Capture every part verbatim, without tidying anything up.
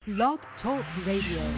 Blog Talk Radio.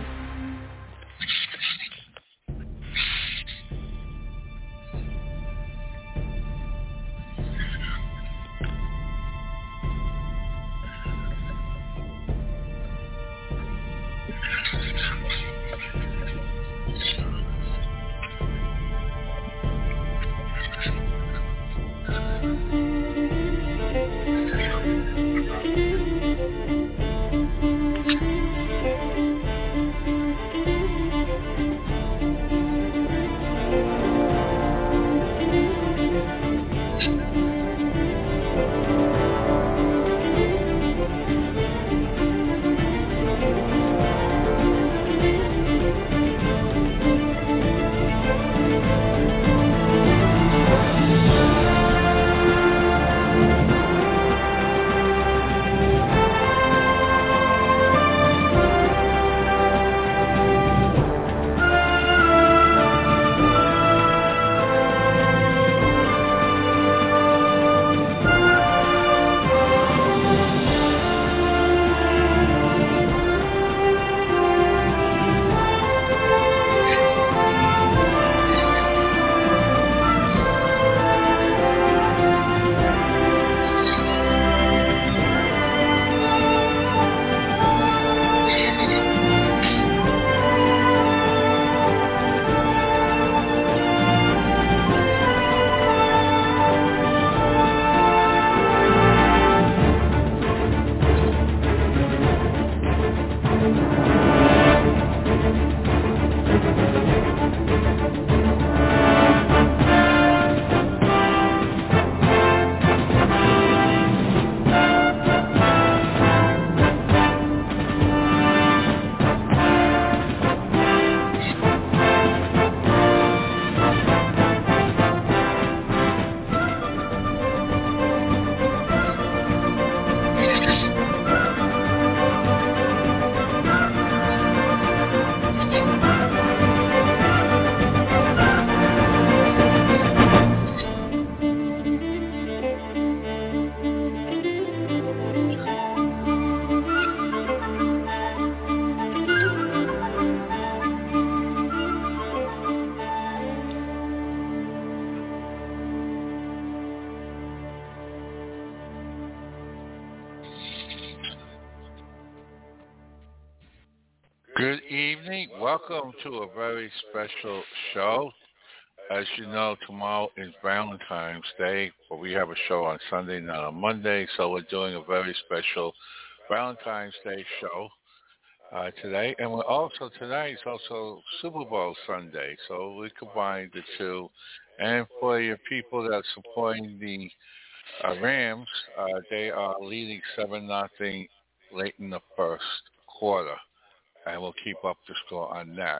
Good evening. Welcome to a very special show. As you know, tomorrow is Valentine's Day, but we have a show on Sunday, not on Monday, so we're doing a very special Valentine's Day show uh, today. And we're also, tonight is also Super Bowl Sunday, so we combined the two. And for your people that are supporting the uh, Rams, uh, they are leading seven nothing late in the first quarter. And we'll keep up the score on that.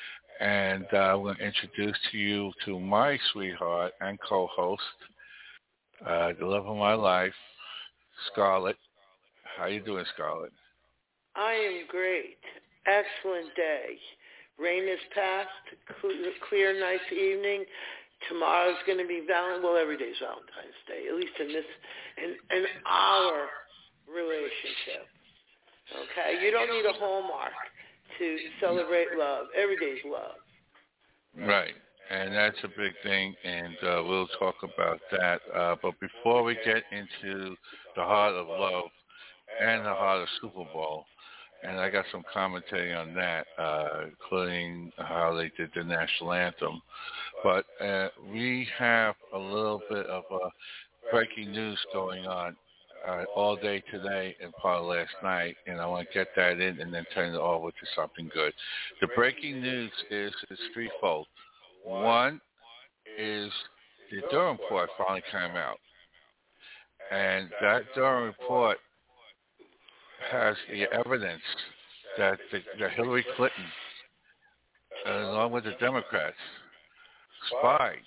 And uh, I'm going to introduce to you to my sweetheart and co-host, uh, the love of my life, Scarlett. How you doing, Scarlett? I am great. Excellent day. Rain has passed. Clear, clear nice evening. Tomorrow's going to be Valentine's. Well, every day's Valentine's Day, at least in this, in, in our relationship. Okay, you don't need a hallmark to celebrate love. Every day's love. Right, and that's a big thing, and uh, we'll talk about that. Uh, but before we get into the heart of love and the heart of Super Bowl, and I got some commentary on that, uh, including how they did the national anthem. But uh, we have a little bit of uh, breaking news going on. Uh, all day today and part of last night, and I want to get that in and then turn it over to something good. The breaking news is, is threefold. One is the Durham report finally came out, and that Durham report has the evidence that, the, that Hillary Clinton, uh, along with the Democrats, spied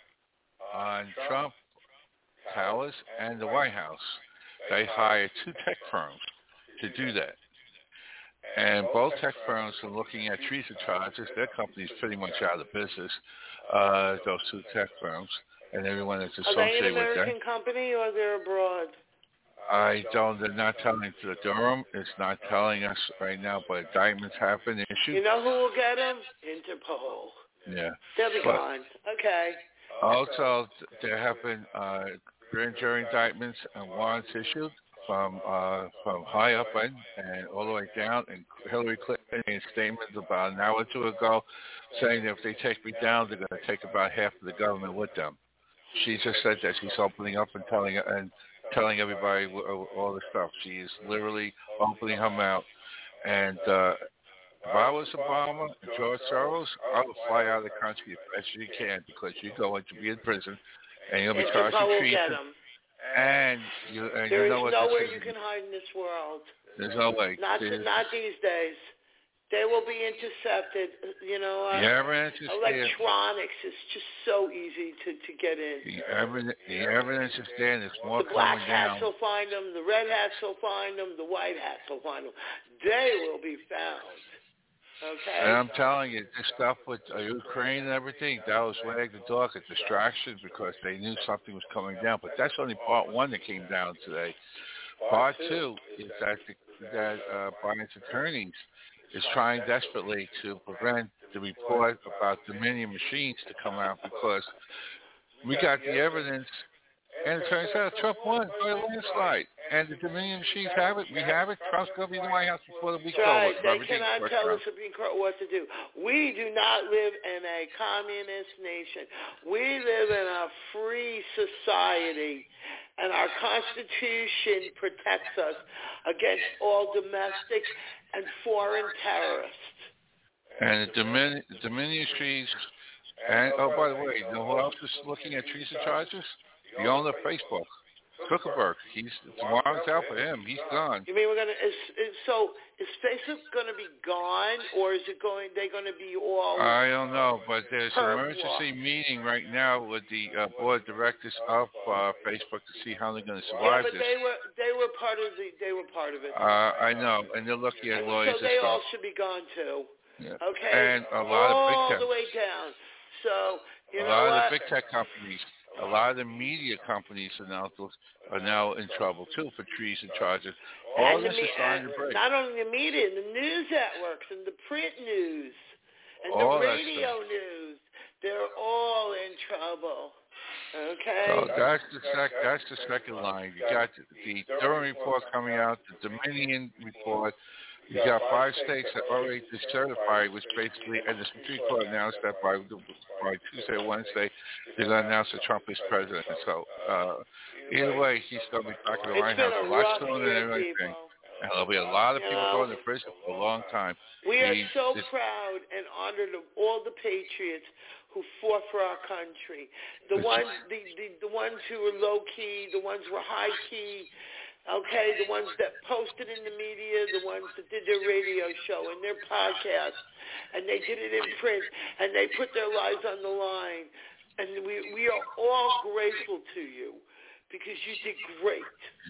on Trump Towers and the White House. They hired two tech firms to do that. And both tech firms are looking at treason charges. Their company's pretty much out of business, uh, those two tech firms, and everyone that's associated with them. Are they an American company or they're abroad? I don't. They're not telling the Durham. It's not telling us right now, but indictments have been issued. You know who will get them? Interpol. Yeah. They'll be but gone. Okay. Also, there have been uh, grand jury indictments and warrants issued from uh, from high up end and all the way down. And Hillary Clinton made a statement about an hour or two ago saying that if they take me down, they're going to take about half of the government with them. She just said that she's opening up and telling and telling everybody all the stuff. She is literally opening her mouth. And uh, if I was Obama and George Soros, I would fly out of the country as best you can because you're going to be in prison and you'll be charged with treason. And you, and there you know is what nowhere you can hide in this world. There's no way. Not, There's, not these days. They will be intercepted. You know, uh, the evidence is electronics there. Is just so easy to, to get in. The evidence, the evidence is there. There's more the black coming hats down. will find them. The red hats will find them. The white hats will find them. They will be found. Okay. And I'm telling you, this stuff with uh, Ukraine and everything, that was wag the dog, a distraction because they knew something was coming down. But that's only part one that came down today. Part two is that the, that uh, Biden's attorneys is trying desperately to prevent the report about Dominion machines to come out because we got the evidence, and it turns out Trump won by a landslide. And the Dominion machines have it. We have it. Trump's going to be in the White House before the week's right. over. They cannot tell the Supreme Court what to do. We do not live in a communist nation. We live in a free society, and our Constitution protects us against all domestic and foreign terrorists. And the Dominion, the Dominion trees, and oh, by the way, you know who else is looking at treason charges? The owner of Facebook, Zuckerberg. He's tomorrow's out for him. He's gone. You mean we're gonna? Is, is, so is Facebook gonna be gone, or is it going? They're gonna be all? I don't know, but there's an emergency law. meeting right now with the uh, board of directors of uh, Facebook to see how they're going to survive yeah, but this. they were they were part of the they were part of it. Uh, I know, and they're looking at lawyers. So they as well. all should be gone too. Yeah. Okay. And a lot all of big tech, the way down. So you a know lot what? of the big tech companies, a lot of the media companies are now are now in trouble too for treason charges. All and this the, is starting to break. Not only the media, the news networks and the print news and all the radio that news, they're all in trouble. Okay. So that's the sec. That's the second line. You got the, the Durham report coming out, the Dominion report. You got five states that already decertified, which basically, and the Supreme Court announced that by by Tuesday or Wednesday, they're going to announce that Trump is president. So uh, either way, he's going to be back in the White House a lot sooner than anything. And there'll be a lot of you people know, going to prison for a long time. We are he, so this, proud and honored of all the patriots who fought for our country. The ones, the, the, the ones who were low key, the ones who were high key. Okay, the ones that posted in the media, the ones that did their radio show and their podcast, and they did it in print, and they put their lives on the line. And we we are all grateful to you because you did great.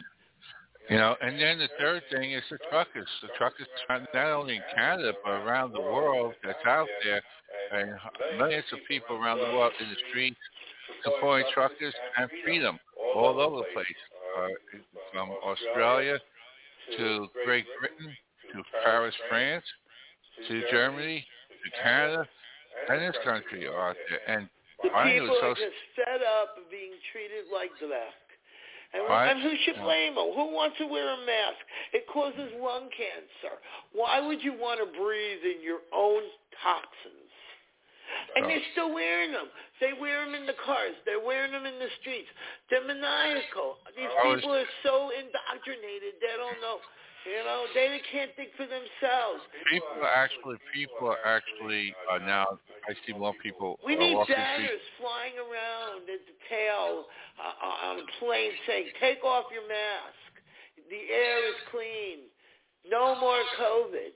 You know, and then the third thing is the truckers. The truckers, not only in Canada, but around the world that's out there, and millions of people around the world in the streets supporting truckers and freedom all over the place. Uh, from Australia to Great Britain to Paris, France, to Germany, to Canada, and this country are out there. And the people so are just fed up of being treated like black. And, right? and who should blame them? Who wants to wear a mask? It causes lung cancer. Why would you want to breathe in your own toxins? And they're still wearing them. They wear them in the cars. They're wearing them in the streets. They're maniacal. These people are so indoctrinated. They don't know. You know, they can't think for themselves. People are actually, people are actually uh, now. I see more people. We need walking banners streets. flying around at the tail uh, on planes saying, "Take off your mask. The air is clean. No more COVID."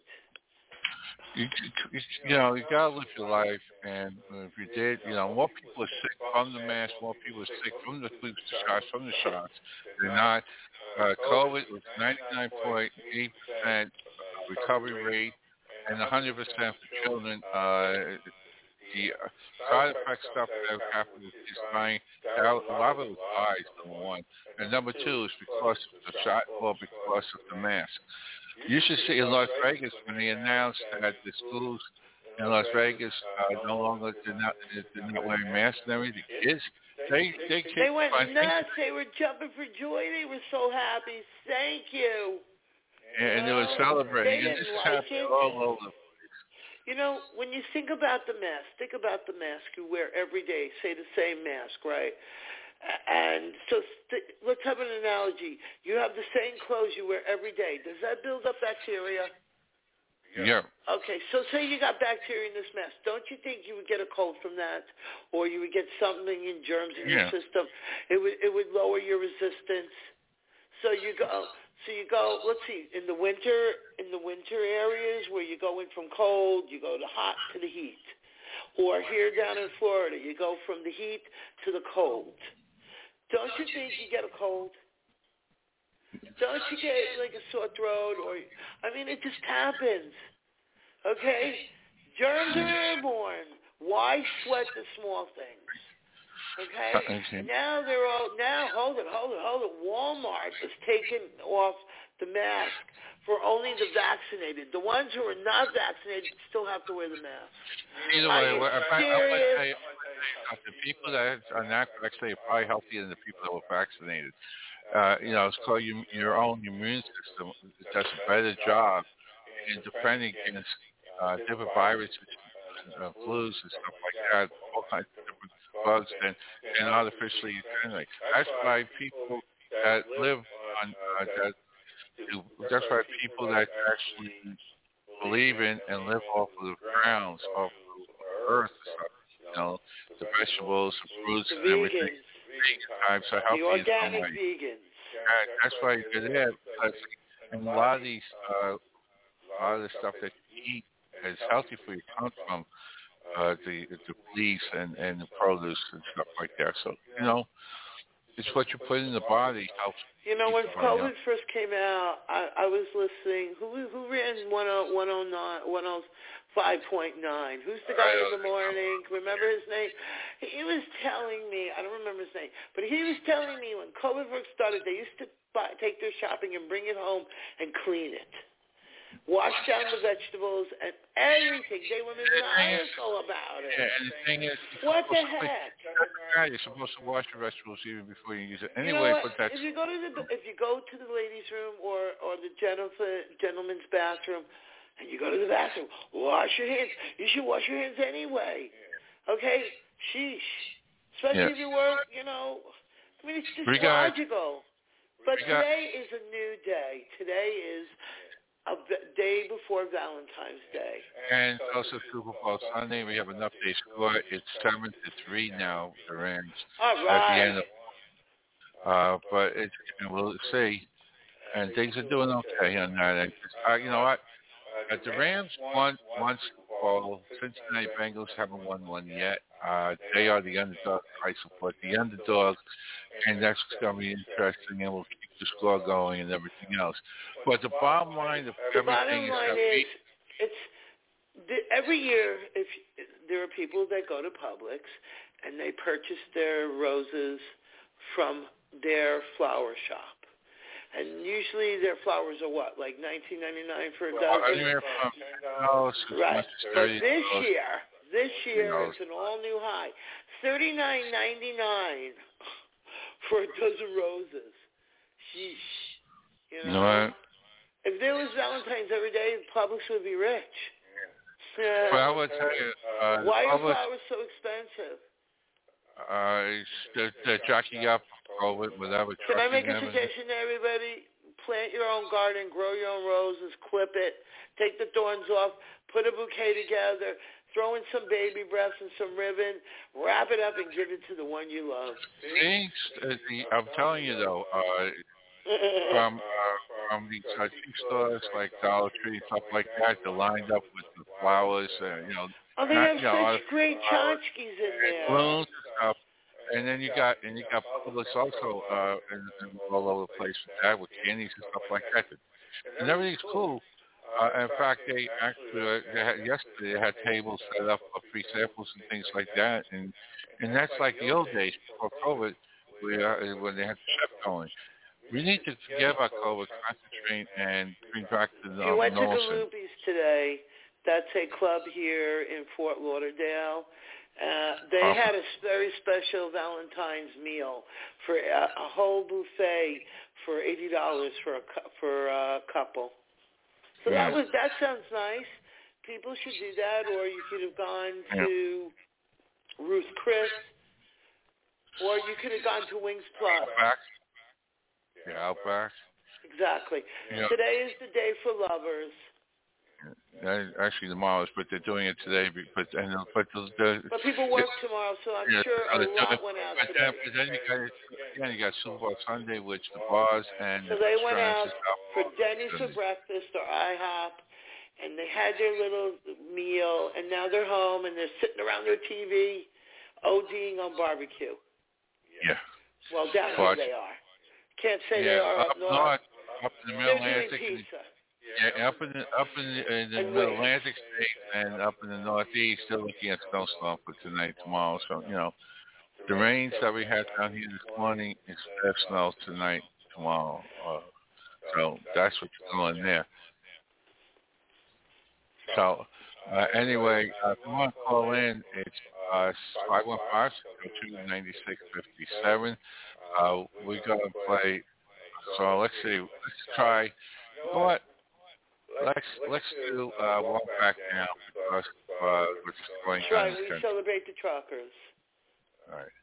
You, you, you know, you gotta live your life, and if you did, you know, more people are sick from the mask, more people are sick from the flu shots, from the shots. They're not. Uh, COVID was ninety-nine point eight percent recovery rate, and one hundred percent for children. Uh, the side effect stuff that happened with just dying fatality. A lot of it was lies, number one. And number two is because of the shot or because of the mask. You should see in Las Vegas when they announced that the schools in Las Vegas uh, no longer did not did not wearing masks and everything. Kids, they they kicked They went my nuts. They were jumping for joy. They were so happy. Thank you. and, and they were celebrating. And this is happening all over. You know, when you think about the mask, think about the mask you wear every day. Say the same mask, right? And so st- let's have an analogy. You have the same clothes you wear every day. Does that build up bacteria? Yeah. Okay, so say you got bacteria in this mask. Don't you think you would get a cold from that, or you would get something in germs in yeah. your system? It would it would lower your resistance. So you go. So you go, let's see, in the winter, in the winter areas where you're going from cold, you go to hot to the heat. Or here down in Florida, you go from the heat to the cold. Don't you think you get a cold? Don't you get like a sore throat? Or I mean, it just happens. Okay? Germs are airborne. Why sweat the small things? Okay? And now they're all, now, hold it, hold it, hold it. Walmart is taking off the mask for only the vaccinated. The ones who are not vaccinated still have to wear the mask. Either way, I, I, I, I would say the people that are not vaccinated are probably healthier than the people that were vaccinated. Uh, you know, it's called your, your own immune system. It does a better job in defending against uh, different viruses, uh, flus and stuff like that, all kinds of different bugs than, than artificially generate. That's why people that live on uh, that do, that's why people that actually believe in and live off of the grounds, off of the earth, you know, the vegetables, the fruits, the and everything. Vegans. Vegan types are healthy the organic in some way. vegans. And that's why you get ahead because and a lot of these, uh, a lot of the stuff that you eat is healthy for you comes from uh, the the leaves and, and the produce and stuff like that. So, you know, it's what you put in the body helps. You know, when COVID first came out, I, I was listening. Who who ran one oh nine, one oh five point nine? Who's the guy in the morning? Remember his name? He was telling me, I don't remember his name, but he was telling me when COVID first started, they used to buy, take their shopping and bring it home and clean it. Wash down the vegetables and everything. They were maniacal about it. Yeah, and the thing is, what the heck? You're supposed to wash your vegetables even before you use it. You Anyway, know but that's if you go to the if you go to the ladies' room or or the gentleman's bathroom, and you go to the bathroom, wash your hands. You should wash your hands anyway. Okay, sheesh. Especially yeah. if you work, you know. I mean, it's just we logical. Got, but today got, is a new day. Today is a day before Valentine's Day. And also Super Bowl Sunday, we have an update score. It's seven to three now. The Rams All right. at the end of. Uh, but it's and we'll see. And things are doing okay on that. And, uh, you know what? Uh, the Rams won one Super Bowl. Cincinnati Bengals haven't won one yet. Uh, they are the underdog. I support the underdog, and that's going to be interesting. And we'll keep the score going and everything else. But the bottom line of the everything bottom line is, is it's the, every year. If there are people that go to Publix and they purchase their roses from their flower shop. And usually their flowers are what, like nineteen ninety-nine for a dozen? Oh, right. But this year, this year it's an all-new high. thirty-nine ninety-nine for a dozen roses. Sheesh. You know? What? If there was Valentine's every day, Publix would be rich. Uh, well, I would tell you. Uh, why are Publix, flowers so expensive? Uh, they're, they're jacking up COVID, whatever. Can I make a suggestion to everybody? Plant your own garden, grow your own roses, clip it, take the thorns off, put a bouquet together, throw in some baby breath and some ribbon, wrap it up and give it to the one you love. See, I'm telling you though, uh, from uh, from these uh, stores like Dollar Tree, stuff like that, they're lined up with the flowers, uh, you know. Oh, they not, have you know, such great tchotchkes in there. Balloons and stuff. And then you got and you got Publix also uh, and, and all over the place with that, with candies and stuff like that. And everything's cool. Uh, in fact, they actually uh, they had, yesterday they had tables set up for free samples and things like that, and and that's like the old days before COVID, where uh, when they had the chef going. We need to forget about COVID, concentrate, and bring back the If you went to normalcy. Galoobi's today, that's a club here in Fort Lauderdale. Uh, they Awesome. had a very special Valentine's meal for a, a whole buffet for eighty dollars for a cou- for a couple. So Yeah. that was that sounds nice. People should do that, or you could have gone to yeah. Ruth Chris, or you could have gone to Wings Plus. Outback. Yeah, Outback. Exactly. Yeah. Today is the day for lovers. Uh, actually, tomorrow is, but they're doing it today. But and but the, the but people work tomorrow, so I'm yeah, sure a doing, lot went out but today. Then, but then you got yeah, you got Super Bowl Sunday, which the bars and so the they went out for out Denny's for breakfast or IHOP, and they had their little meal, and now they're home and they're sitting around their T V, ODing on barbecue. Yeah. Well, down Watch. here they are. Can't say yeah, they are up, up north. north, up in the middle They're Atlantic. doing pizza. Yeah, up in the up in the, in the middle Atlantic states and up in the Northeast, still looking at snowstorm for tonight, tomorrow. So you know, the rains that we had down here this morning, instead of snow tonight, tomorrow. Uh, so that's what's going there. So uh, anyway, uh, if you want to call in, it's uh, five one five, six two, nine six five seven. Uh, we're going to play. So let's see. Let's try. You know what? Let's let's do uh, Walk Back Now because uh, what's going That's right. on. We celebrate the truckers. All right.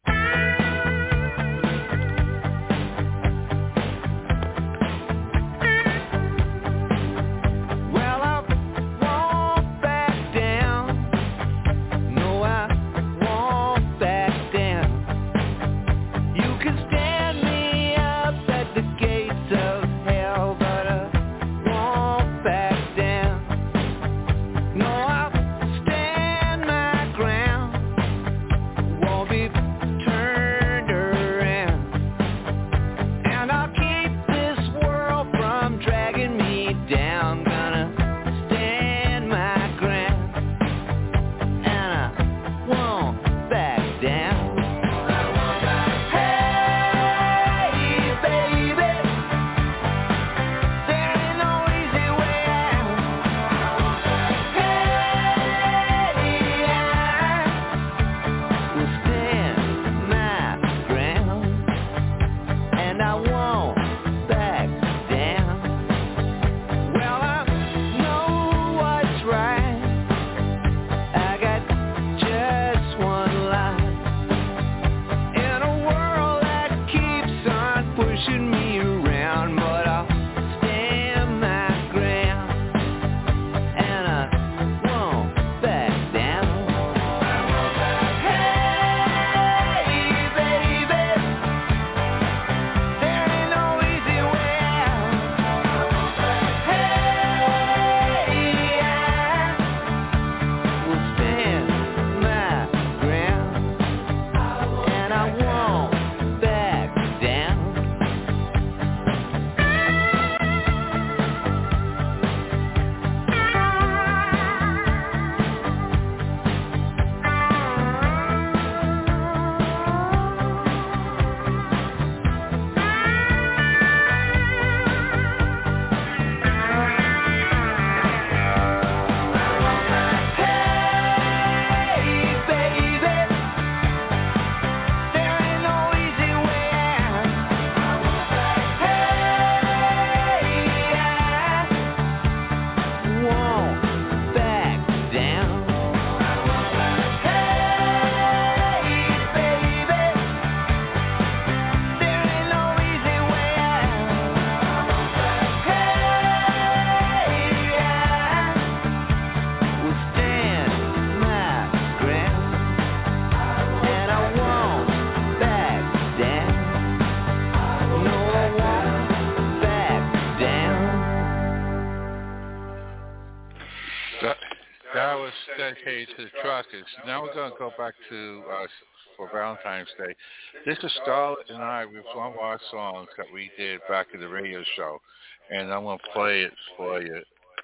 Dedicated to the truckers. Now we're going to go back to uh, for Valentine's Day. This is Scarlett and I with one of our songs that we did back at the radio show, and I'm going to play it for you.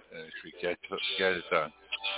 and we get get it done.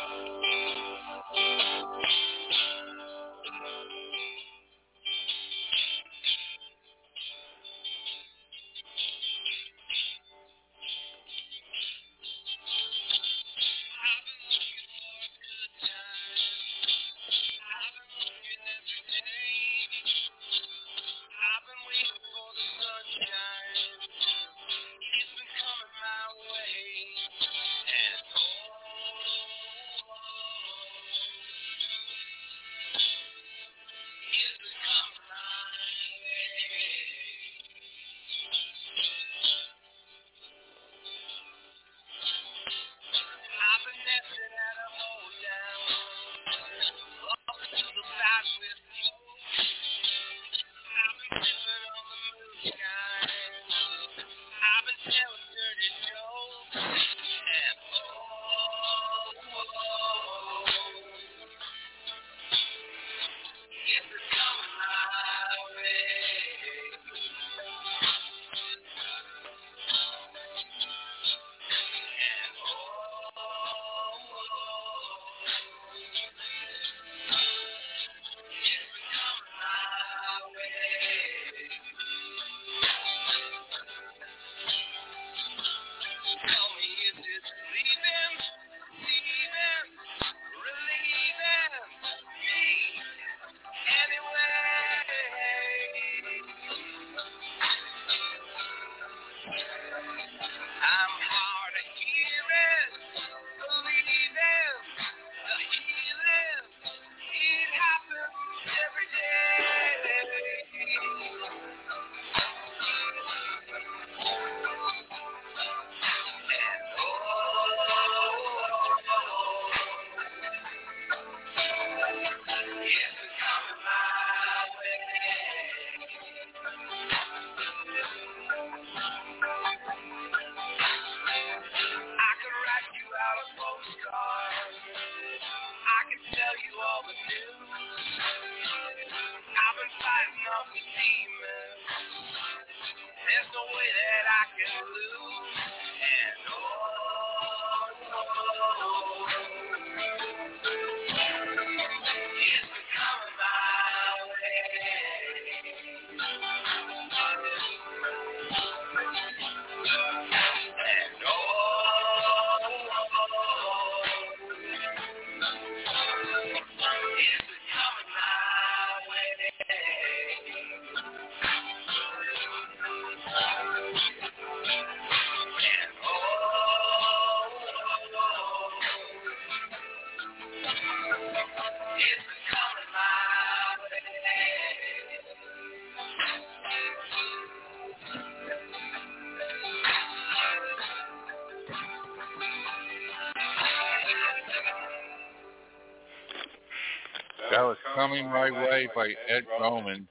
That was Coming My Way by Ed Roman.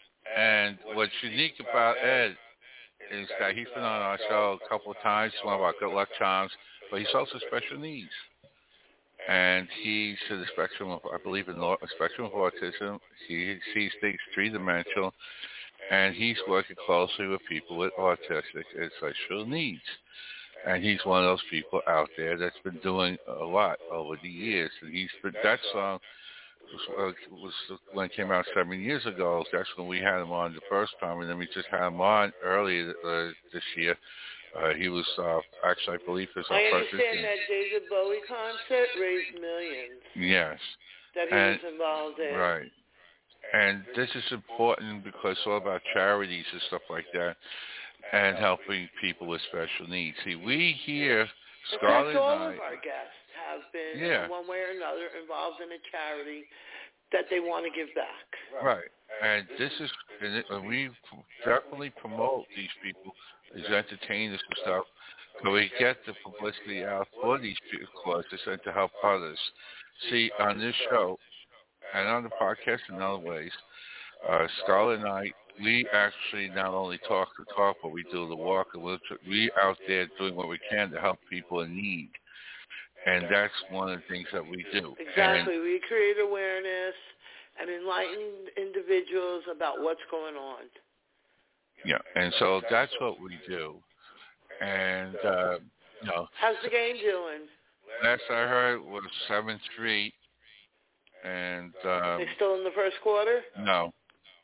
And what's unique about Ed is that he's been on our show a couple of times, one of our good luck charms, but he's also special needs. And he's to the spectrum of, I believe, in the spectrum of autism. He sees things three-dimensional, and he's working closely with people with autistic and special needs. And he's one of those people out there that's been doing a lot over the years. And he's been, that song was, uh, was when it came out seven years ago. That's when we had him on the first time, and then we just had him on earlier uh, this year. Uh, he was uh, actually, I believe, his I first. understand that David Bowie concert raised millions. Yes. That he and, was involved in. Right. And this is important because it's all about charities and stuff like that, and helping people with special needs. See, we here, Scarlett and all I, of our guests have been, yeah. in one way or another, involved in a charity that they want to give back. Right. And this is, and we definitely promote these people as entertainers and stuff, so we get the publicity out for these causes and to help others. See, on this show and on the podcast in other ways, uh, Scarlett and I, we actually not only talk the talk, but we do the walk, and we're we out there doing what we can to help people in need. And that's one of the things that we do. Exactly. And, we create awareness and enlighten individuals about what's going on. Yeah, and so that's what we do. And uh, No. How's the game doing? Last I heard was seven three, and um, They still in the first quarter? no.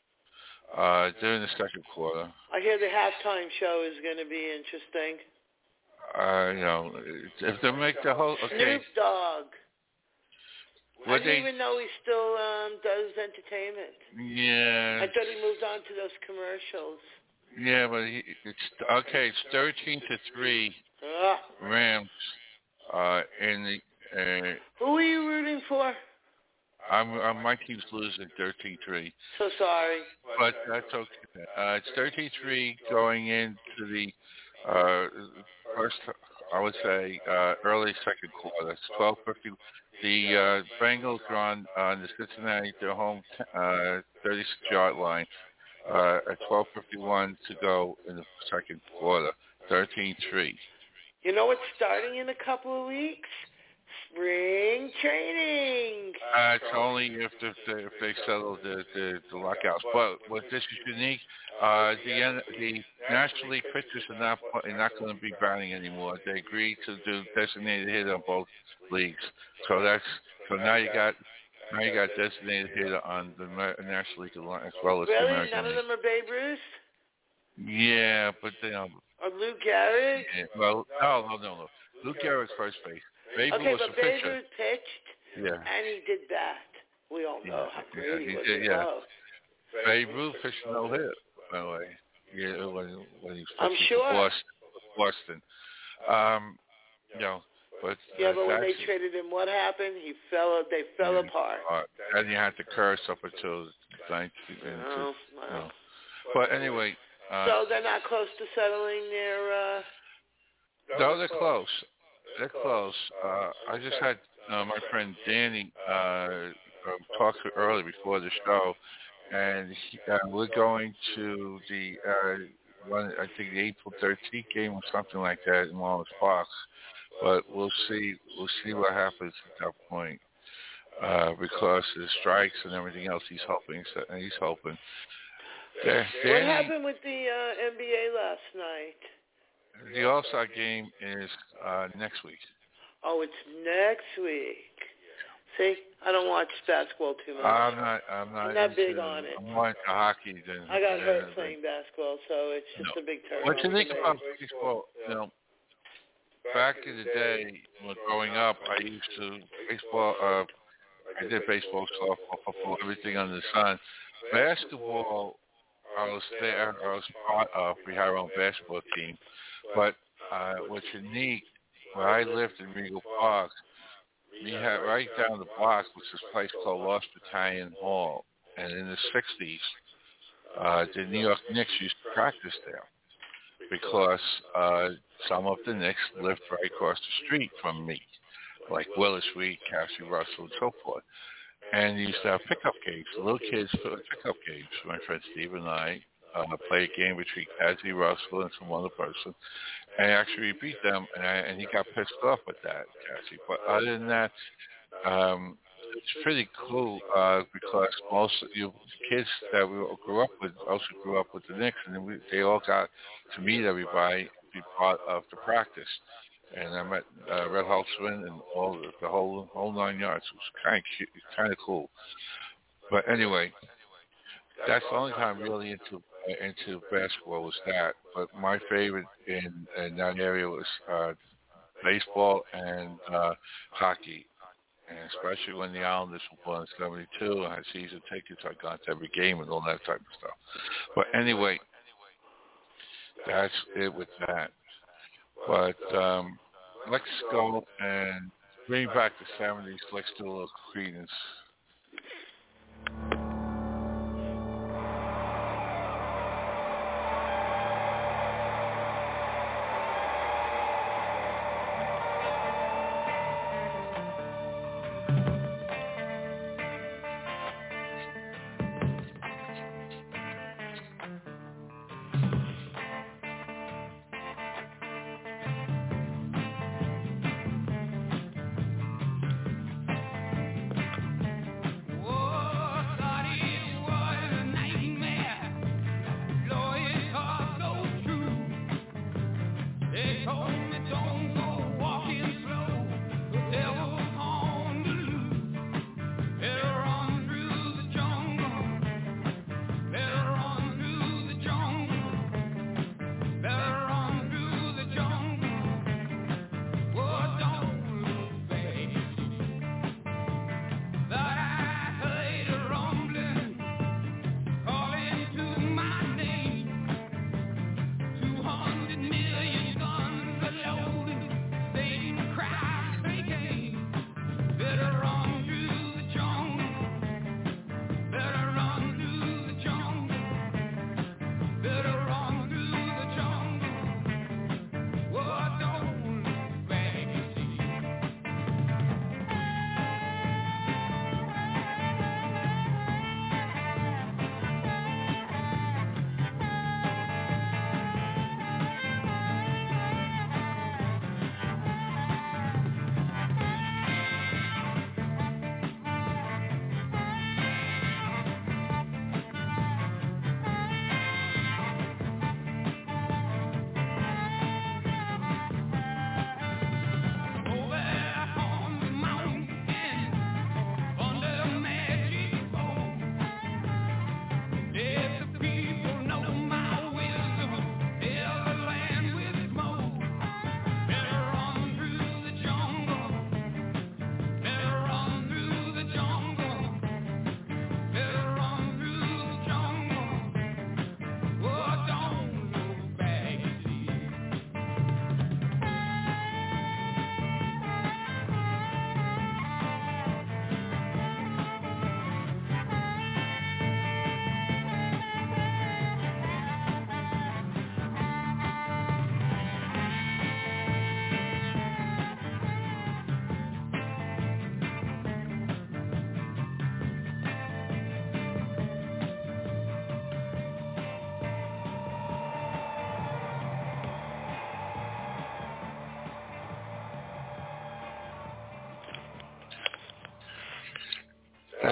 Uh, during the second quarter. I hear the halftime show is going to be interesting. Uh, you know, if they make the whole okay. Snoop Dogg. I didn't they, even know he still um, does entertainment. Yeah. I thought he moved on to those commercials. Yeah, but he, it's okay. It's thirteen to three. Ugh. Rams. Uh, in the. Uh, Who are you rooting for? I'm, I'm my team's losing thirteen three. So sorry. But that's okay. Uh, it's thirteen three going into the uh, first. I would say uh, early second quarter. It's twelve fifty. The uh, Bengals are on, on the Cincinnati, their home uh, thirty-six yard line uh, at twelve fifty-one to go in the second quarter, thirteen three. You know what's starting in a couple of weeks? Spring training. Uh, it's only if the, if they settle the, the, the lockouts. But what this is unique, uh, the the National League pitchers are not are not going to be batting anymore. They agreed to do designated hitter on both leagues. So that's so now you got now you got designated hitter on the National League as well as really? the American None League. of them are Babe Ruth? Yeah, but they um. Or Lou Gehrig? Yeah, well, no, no, no, no. Lou Gehrig's first base. Babe okay, was but a Babe pitcher. Ruth pitched, Yeah. and he did bat. We all know Yeah, how great yeah, he was. he did, yeah. Above. Babe Ruth pitched no hit, by the way. Yeah, when, when he was I'm pitching sure. for Boston. Boston. Um, you know, but yeah, uh, but when they traded him, what happened? He fell. They fell yeah, apart. Uh, and you had to curse up until nineteen. Oh, wow. You know. But anyway. Uh, so they're not close to settling their. Uh... No, they're close. They're close. Uh, I just had uh, my friend Danny uh, talk to early before the show, and he, uh, we're going to the uh, one, I think the April thirteenth game or something like that in Wallace Park. But we'll see. We'll see what happens at that point uh, because of the strikes and everything else. He's hoping. So he's hoping. Yeah, Danny, what happened with the uh, N B A last night? The All-Star game is uh, next week. Oh, it's next week. See, I don't watch basketball too much. I'm not. I'm not. I'm not into, big on it. I'm more into hockey than. I got hurt than, playing basketball, so it's just no. a big turn. What you think about baseball? You know, back in the day, when growing up, I used to baseball. Uh, I did baseball, softball, football, everything under the sun. Basketball, I was there. I was part of. We had our own basketball team, but uh, what's unique, where I lived in Regal Park, we had right down the block was this place called Lost Battalion Hall, and in the sixties, uh, the New York Knicks used to practice there because uh, some of the Knicks lived right across the street from me, like Willis Reed, Cassie Russell, and so forth. And they used to have pickup games, little kids pickup games. My friend Steve and I uh, played a game between Cassie Russell and some other person, and actually beat them, and, I, and he got pissed off with that, Cassie. But other than that, um, it's pretty cool uh, because most you kids that we all grew up with also grew up with the Knicks, and we, they all got to meet everybody, be part of the practice. And I met uh, Red Holtzman and all the, the whole whole nine yards. It was kind of cute, kind of cool. But anyway, that's the only time really into uh, into basketball was that. But my favorite in, in that area was uh, baseball and uh, hockey, and especially when the Islanders were born in seventy-two. I had season tickets. I got to every game and all that type of stuff. But anyway, that's it with that. But um, let's go and bring back the seventies. Let's do a little Creedence.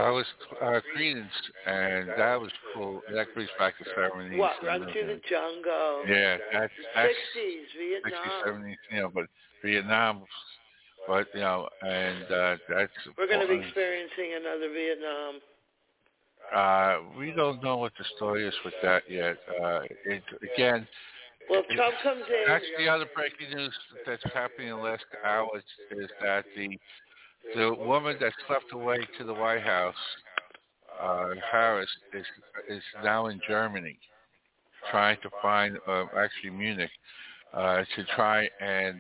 That was uh, Credence, and that was cool. That goes back to seventies. What, Run to the Jungle? Yeah, that's that's sixties, Vietnam. sixties, seventies, you know, but Vietnam, but you know, and uh, that's. We're going to be experiencing another Vietnam. Uh, we don't know what the story is with that yet. Uh, it, again. Well, Trump comes in. That's the other breaking news that's happening in the last hours is that the the woman that slept away to the White House, uh, Harris, is is now in Germany, trying to find, uh, actually Munich, uh, to try and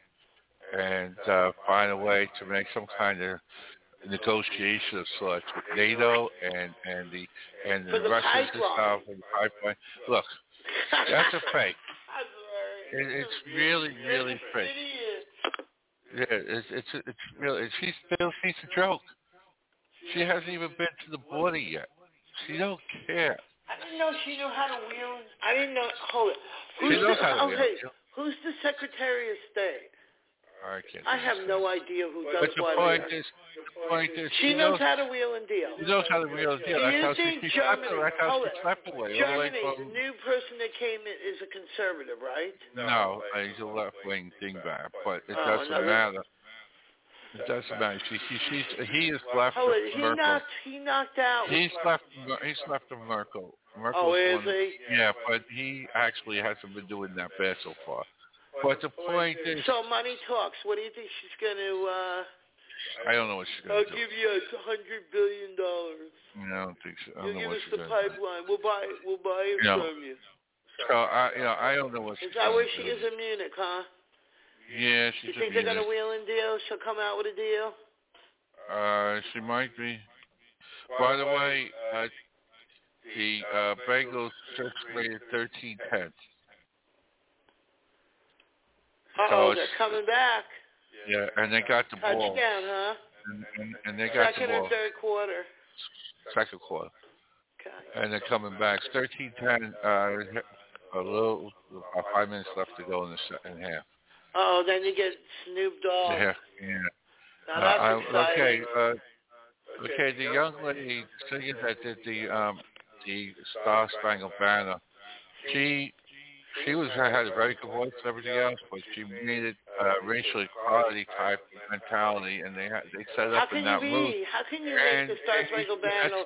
and uh, find a way to make some kind of negotiation of sorts with NATO and and the and the, the Russians pipeline. and stuff and the pipeline. Look, that's a fake. It, it's really, really fake. Yeah, it's it's it's really. She's still she's a joke. She hasn't even been to the border yet. She don't care. I didn't know she knew how to wheel. I didn't know. Hold it. Who's She knows the, how to okay, wheel. Who's the Secretary of State? I can't. I have no idea who does but the what. Point is, the point is, she, she knows, knows how to wheel and deal. She knows how to wheel and deal. Do That's you how think she, she Germany? Slept, that's how hold she it. slept away. Germany, from, the new person that came in is a conservative, right? No, uh, he's a left-wing dingbat, but it oh, doesn't another. matter. It doesn't matter. She, she, she's, he is left Hold of it. He Merkel. knocked. He knocked out. He's left. He's left of Merkel. Merkel's oh, is one, he? Yeah, but he actually hasn't been doing that bad so far. But the point is... So money talks. What do you think she's going to... Uh, I don't know what she's going to do. I'll give you a hundred billion dollars. I don't think so. I don't You'll know give what us she's the going to do. pipeline. We'll buy it. We'll buy it you know, from you. So, I, you know, I don't know what she's Is that where do. she is in Munich, huh? Yeah, she's You think they're going to wheel and deal? She'll come out with a deal? Uh, she might be. By the way, uh, the uh, Bengals just rated thirteen ten. Uh-oh, so they're coming back. Yeah, and they got the Touchdown, ball. huh? And, and, and they got Second the ball. or third quarter? Second quarter. Okay. And they're coming back. thirteen ten, uh, a little, about five minutes left to go in the second half. Oh, then you get Snoop Dogg. Yeah, yeah. Now that's uh, exciting. Okay, uh, okay, the young lady singing that did the, um, the Star Spangled Banner, she... She was had a very good voice and everything else, but she needed uh, racial equality type mentality, and they had, they set up in that mood. How can you be? How can you make the Star Spangled Banner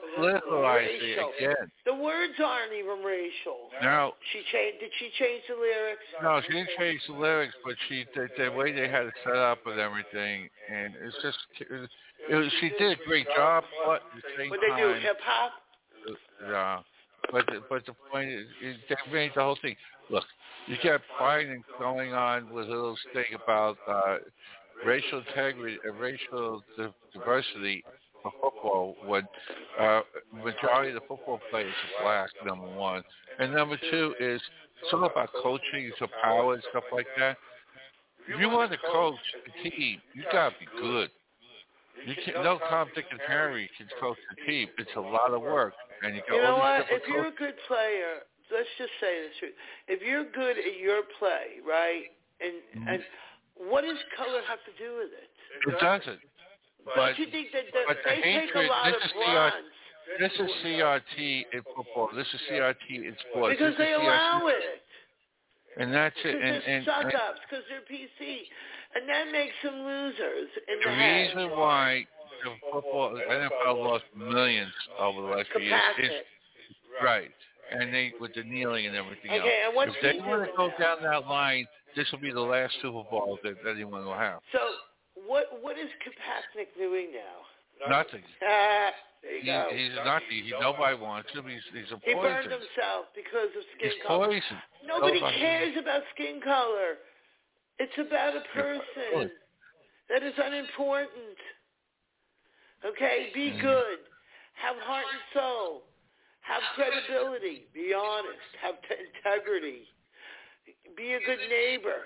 racial? Again. The words aren't even racial. No. She changed. Did she change the lyrics? No, she didn't change the lyrics, but she the, the way they had it set up and everything, and it's just it, it was, she did a great job, but at the same What they time, do, hip hop? Yeah. But the, but the point is, is they made the whole thing. Look, you got Biden going on with a little thing about uh, racial integrity, uh, racial di- diversity for football when uh, majority of the football players are black, number one. And number two is it's all about coaching, it's about power and stuff like that. If you want to coach a team, you got to be good. You can't, no Tom, Dick, and Harry can coach the team. It's a lot of work. And you, you know what? If you're a good player, let's just say this truth. If you're good at your play, right, and mm-hmm. and what does color have to do with it? It doesn't. But you think that the, but they the take hatred, a lot of bronze? This is C R T in football. This is C R T in sports. Because this they allow C R T. it. And that's it. Because and, they're and, suck-ups, because they're P C. And that makes them losers in the the head. reason why the football, the N F L lost millions over the last few years is right. And they with the kneeling and everything okay, else. And what's if they he want to go now? down that line, this will be the last Super Bowl that anyone will have. So what what is Kapasnik doing now? Nothing. Ah, there you he, go. He's nothing. He, nobody wants him. He's, he's a poison. He burned himself because of skin he's color. Poison. Nobody nobody. cares about skin color. It's about a person. That is unimportant. Okay? Be good. Have heart and soul. Have credibility. Be honest. Have t- integrity. Be a good neighbor.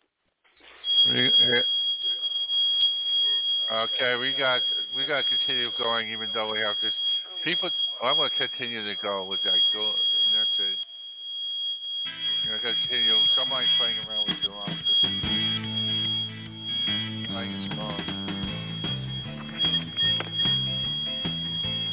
Okay, we got we got to continue going, even though we have this. People, I'm going to continue to go with that. Go, that's it. I'm going to continue. Somebody's playing around with your office. Playing his phone.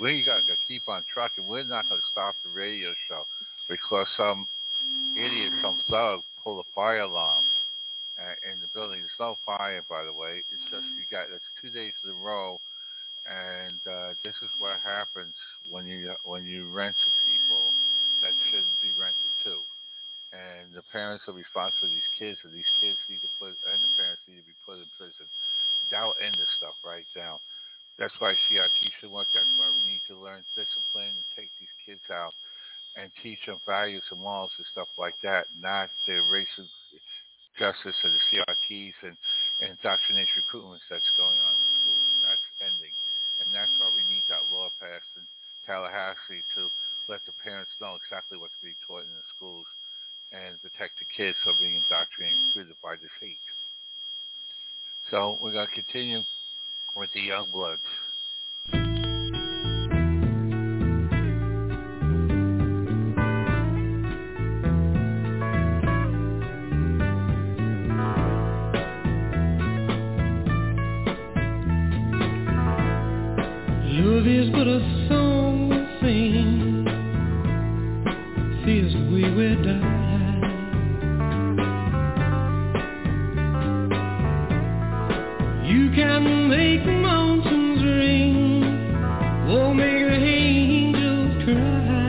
we got to keep on trucking. We're not going to stop the radio show because some idiot, some thug pulled a fire alarm uh, in the building. There's no fire, by the way. It's just you got it's two days in a row, and uh, this is what happens when you when you rent to people that shouldn't be rented to. And the parents are responsible for these kids, and these kids need to put, and the parents need to be put in prison. That'll end this stuff right now. That's why C R T should work. That's why we need to learn discipline and take these kids out and teach them values and morals and stuff like that, not the racial justice and the C R Ts and, and indoctrination recruitments that's going on in schools. That's ending. And that's why we need that law passed in Tallahassee to let the parents know exactly what's being taught in the schools and protect the kids from being indoctrinated and recruited by this hate. So we're going to continue with the young bloods. Love is but a song we sing, feels the way we die. You can make mountains ring, or make the angels cry.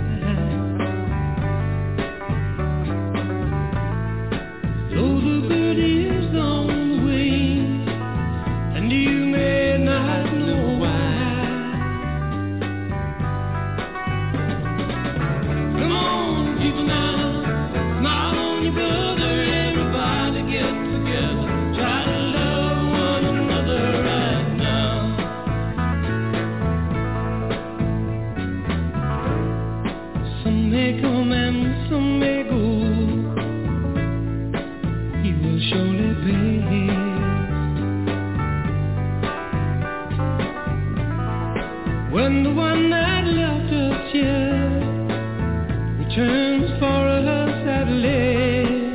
Though the bird is on the wing, and you may not know why. Come on, people now, smile on your brother, everybody get together, try to love one another right now. Some may come and some may go, he will surely pay. When the one that left us here returns for us at last,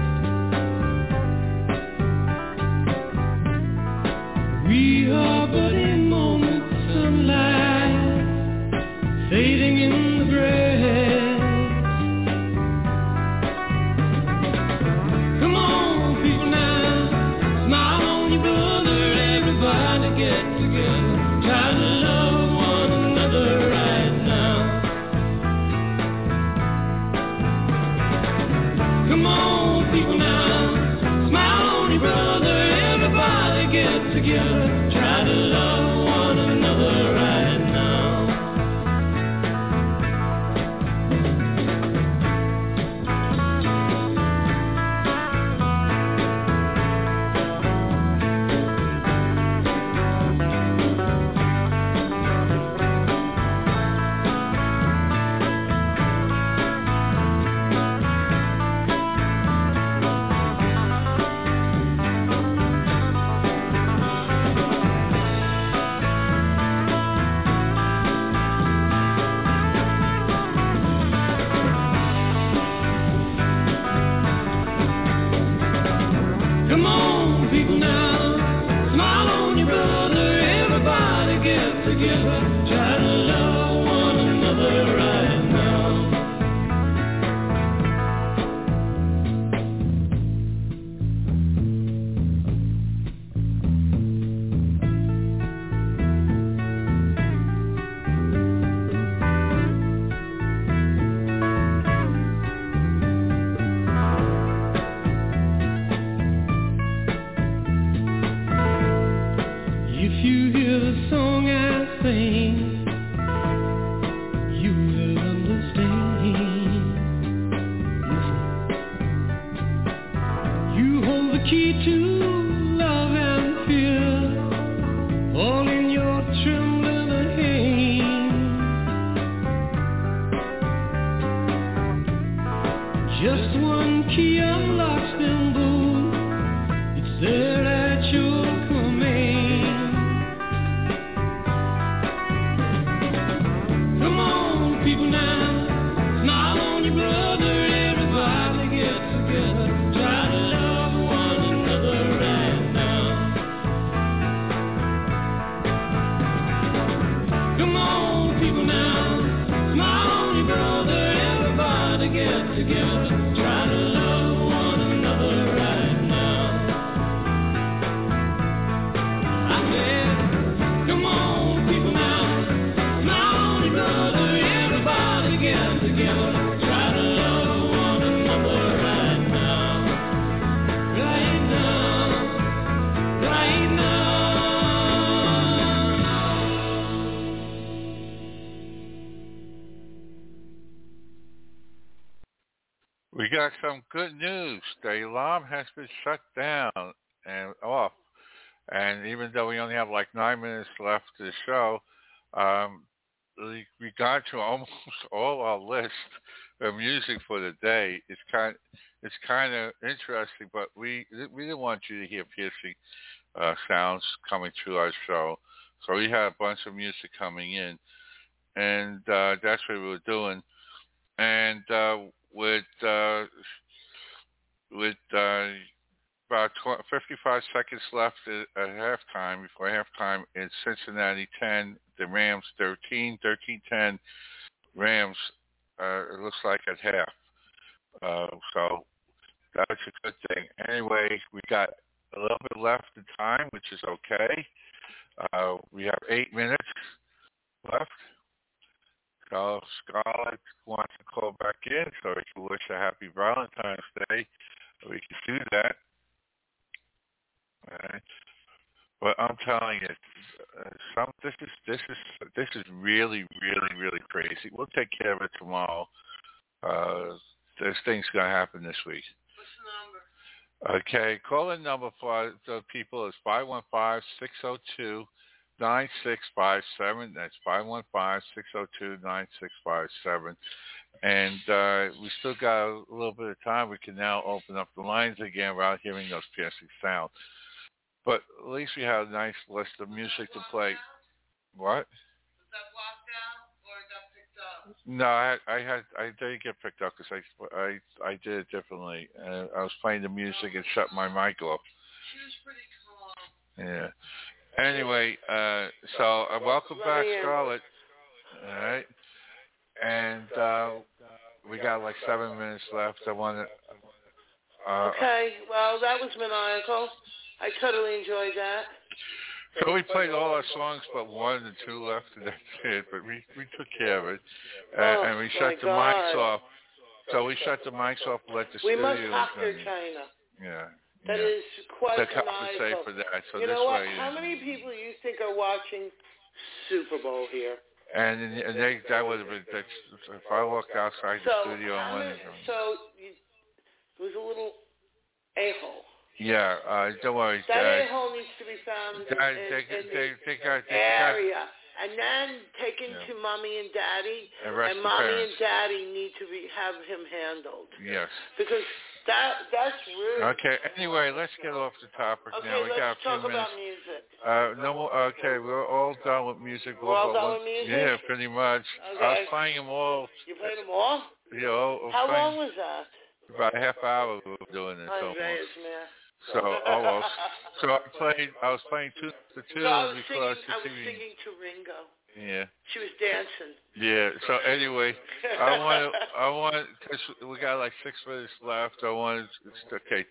we are but a moment's sunlight fading in the grass. Come on, people now, smile on your brother, everybody get together, try to love one another right now. Come on, people now, smile on your brother, everybody get together, try to love one another right now. Come on, people now, smile on your brother, everybody get together, try to love one another right now. If you hear the song I sing, you will understand. Listen. You hold the key to love and fear, all in your trembling hand. Just one key unlocks them both. It's there at your command. Come on, people now, smile on your brother, everybody get together, try to love one another right now. Come on, together, try to love one another right now. I said, come on, people now, smile on your brother, everybody get together, try to love one another right now, right now, right now. We got some good news. The alarm has been shut down and off. And even though we only have like nine minutes left to the show, um, we, we got to almost all our list of music for the day. It's kind, it's kind of interesting, but we we didn't want you to hear piercing uh, sounds coming through our show, so we had a bunch of music coming in, and uh, that's what we were doing. And uh, with uh, with uh, about fifty-five seconds left at, at halftime, before halftime, it's Cincinnati ten, the Rams thirteen, thirteen ten, Rams, uh, it looks like at half. Uh, so that's a good thing. Anyway, we got a little bit left in time, which is okay. Uh, we have eight minutes left. So Scarlett wants to call back in so we can wish a happy Valentine's Day. We can do that. All right. But I'm telling you, uh, some this is this is this is really really really crazy. We'll take care of it tomorrow. Uh, this thing's gonna happen this week. What's the number? Okay, call in number for the people is five one five, six zero two, nine six five seven. That's five one five, six zero two, nine six five seven. And uh, we still got a little bit of time. We can now open up the lines again without hearing those piercing sounds. But at least we have a nice list of music to play. What? Was that blocked out or got picked up? No, I, I had I didn't get picked up because I, I I did it differently. Uh, I was playing the music and shut my mic off. She was pretty calm. Yeah. Anyway, uh, so uh, welcome back, Scarlett. All right. And uh, we got like seven minutes left. I want to. Uh, okay. Well, that was maniacal. I totally enjoyed that. So we played all our songs but one and two left, and that's it. But we, we took care of it, uh, oh, and we shut the God. mics off. So we shut the mics off and let the we studio. We must doctor China. Yeah. That yeah. is quite That's maniacal. For that. So you this know what? way, How many people do you think are watching Super Bowl here? And, and they, that would have been, that's, if I walked outside so, the studio and went. So you, it was a little a-hole. Yeah, uh, don't worry. That uh, a-hole needs to be found in, that, in, they, in they, the they got, they area. got, and then taken yeah. to mommy and daddy, and, and mommy parents. and daddy need to be have him handled. Yes. Because that that's rude. Okay. Anyway, let's get off the topic okay, now. We let's got a few talk minutes. about music. Uh, no more. Okay, we're all done with music. We're all done with music. Yeah, pretty much. Okay. I was playing them all. You played them all? You know. How long was that? About a half hour we were doing this. Andreas, man. So almost. So I played. I was playing two for two so I was because singing, I was singing to Ringo. Yeah. She was dancing. Yeah. So anyway, I want to. I want because we got like six minutes left. I want to. Okay.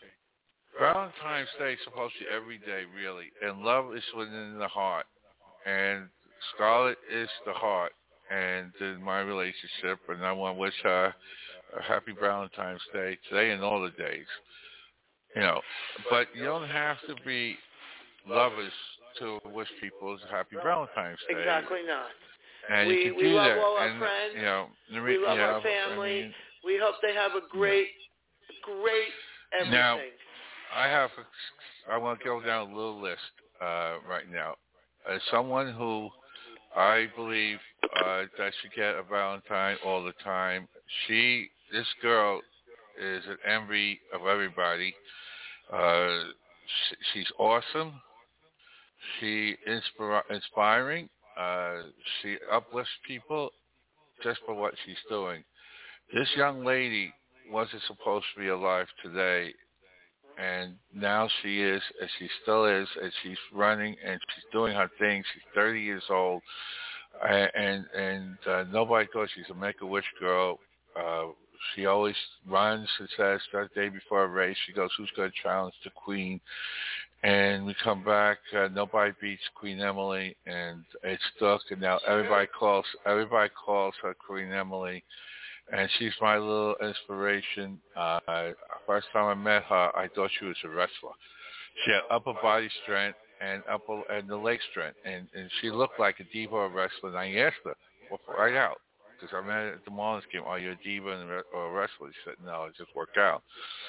Valentine's Day is supposed to be every day, really, and love is within the heart, and Scarlett is the heart, and in my relationship, and I want to wish her a happy Valentine's Day today and all the days. You know, but you don't have to be lovers to wish people a happy Valentine's Day. Exactly not. And we, you can we do love that. all our and, friends. You know, we love yeah, our family. I mean, we hope they have a great, great everything. Now, I have, I want to go down a little list uh, right now. As someone who I believe uh, that should get a Valentine all the time, she, this girl is an envy of everybody. Uh, she, she's awesome. She inspira- inspiring. Uh, she uplifts people just for what she's doing. This young lady wasn't supposed to be alive today, and now she is, and she still is, and she's running, and she's doing her thing. She's thirty years old, and and uh, nobody thought she's a Make-A-Wish girl. Uh, she always runs and says the day before a race, she goes, who's going to challenge the Queen? And we come back, uh, nobody beats Queen Emily, and it's stuck, and now everybody calls, everybody calls her Queen Emily, and she's my little inspiration. Uh, first time I met her, I thought she was a wrestler. She had upper body strength and upper and the leg strength, and, and she looked like a diva wrestler. And I asked her, well, right out, because I met her at the Marlins game, are you a diva and a, or a wrestler? She said, no, it just worked out.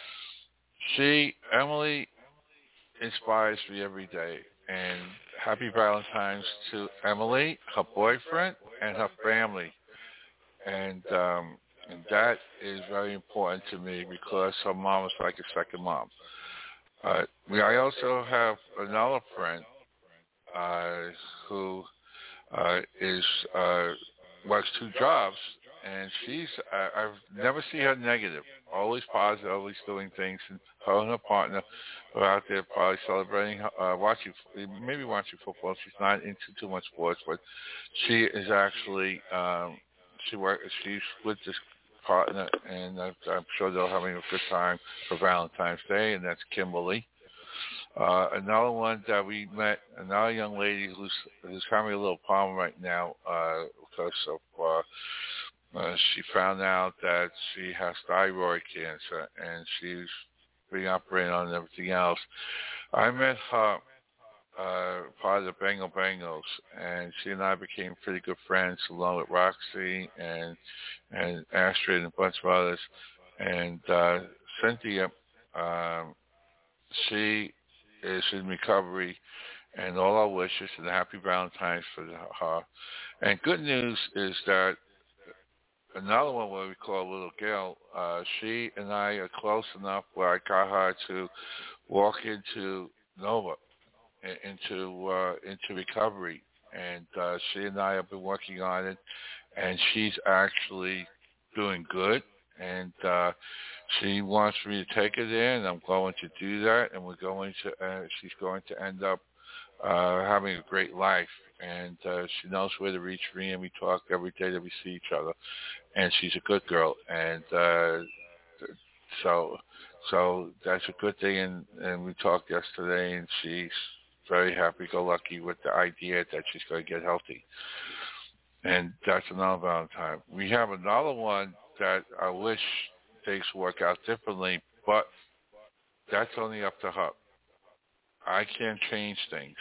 She, Emily, inspires me every day. And happy Valentine's to Emily, her boyfriend, and her family. And um, and that is very important to me because her mom is like a second mom. Uh, we, I also have another friend uh, who uh, is uh, works two jobs, and she's uh, I've never seen her negative. Always positive, always doing things. And her and her partner are out there probably celebrating, uh, watching, maybe watching football. She's not into too much sports, but she is actually um, she work. She's with this partner, and I'm, I'm sure they're having a good time for Valentine's Day, and that's Kimberly. Uh, another one that we met, another young lady who's who's having a little problem right now uh, because of uh, uh, she found out that she has thyroid cancer, and she's being operated on and everything else. I met her uh, part of the Bengal Bengals, and she and I became pretty good friends, along with Roxy and and Astrid and a bunch of others. And uh, Cynthia, um, she is in recovery, and all our wishes and a happy Valentine's for her. And good news is that another one, what we call Little Gail, uh, she and I are close enough where I got her to walk into Nova, into uh, into recovery, and uh, she and I have been working on it, and she's actually doing good, and uh, she wants me to take her there, and I'm going to do that, and we're going to. Uh, she's going to end up uh, having a great life, and uh, she knows where to reach me, and we talk every day that we see each other, and she's a good girl, and uh, so so that's a good thing. And, and we talked yesterday, and she's very happy-go-lucky with the idea that she's going to get healthy, and that's another Valentine. We have another one that I wish things work out differently, but that's only up to her. I can't change things,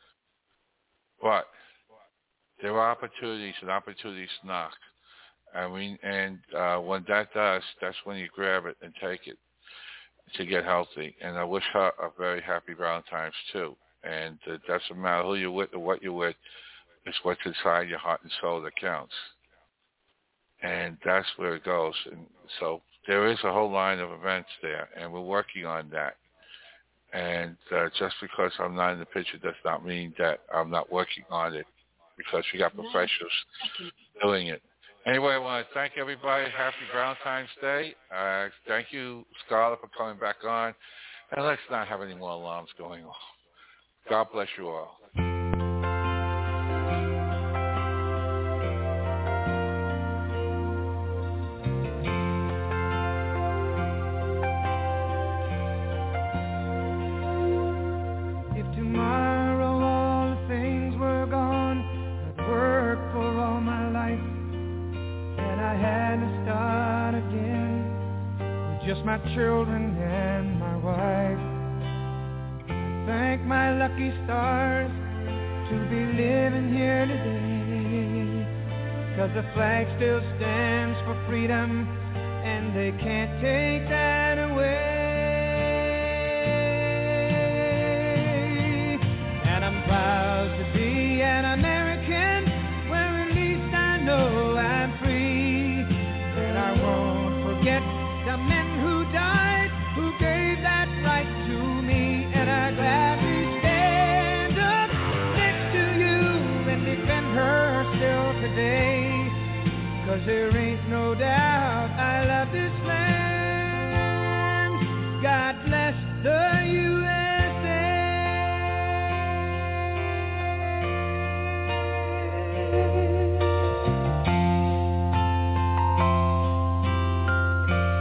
but there are opportunities, and opportunities knock. I mean, and uh, when that does, that's when you grab it and take it to get healthy. And I wish her a very happy Valentine's too. And it doesn't matter who you're with or what you're with; it's what's inside your heart and soul that counts. And that's where it goes. And so there is a whole line of events there, and we're working on that. And uh, just because I'm not in the picture does not mean that I'm not working on it, because we got professionals doing it. Anyway, I want to thank everybody. Happy Valentine's Day. Uh, thank you, Scarlett, for coming back on. And let's not have any more alarms going off. God bless you all. Just my children and my wife. Thank my lucky stars to be living here today, 'cause the flag still stands for freedom, and they can't take that away. And I'm proud to be an American, where at least I know I'm free. And I won't forget the men who died, who gave that right to me. And I gladly stand up next to you and defend her still today, 'cause there ain't no doubt I love this land. God bless the U S A.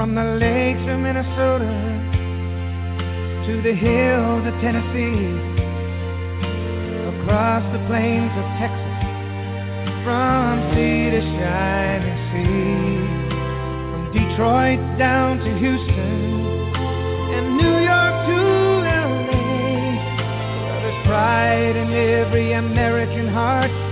From the lakes of Minnesota to the hills of Tennessee, across the plains of Texas, from sea to shining sea, from Detroit down to Houston and New York to L A. Well, there's pride in every American heart,